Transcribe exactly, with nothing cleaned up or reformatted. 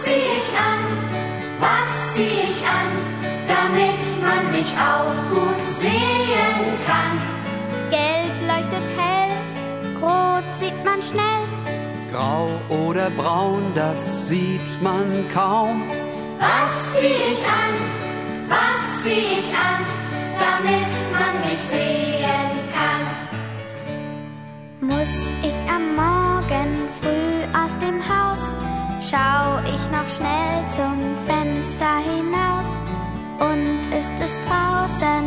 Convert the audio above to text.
zieh ich an? Was zieh ich an, damit man mich auch gut sehen kann? Gelb leuchtet hell, rot sieht man schnell. Grau oder braun, das sieht man kaum. Was zieh ich an? Was zieh ich an, damit man mich sehen